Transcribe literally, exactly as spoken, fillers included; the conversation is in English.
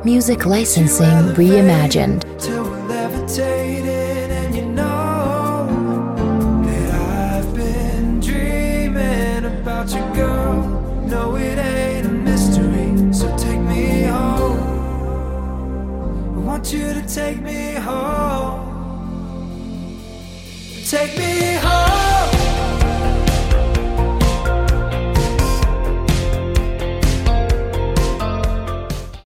Music licensing reimagined. Till we're levitating, and you know that I've been dreaming about you, girl. No, it ain't a mystery, so take me home. I want you to take me home. Take me home.